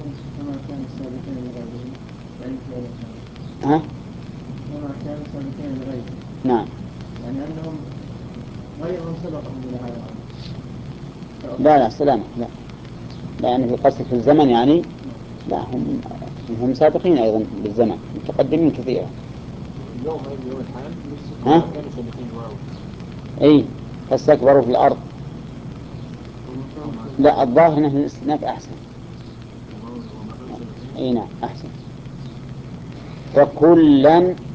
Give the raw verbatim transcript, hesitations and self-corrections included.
كما كان السابقين لغيرهم بعيد غير ها؟ كما كان السابقين لغيرهم. نعم. يعني أنهم غيرهم سبقهم إلى هذا الأمر. لا لا سلامة، لا لا، يعني في قصة في الزمن يعني، لا هم هم سابقين أيضا بالزمن، متقدمين كثيرا. اليوم اليوم الحال ها؟ كانوا سابقين وراء. أي فاستكبروا في الأرض. لا الظاهر أنه الاستئناف أحسن. أي نعم أحسن. وكلا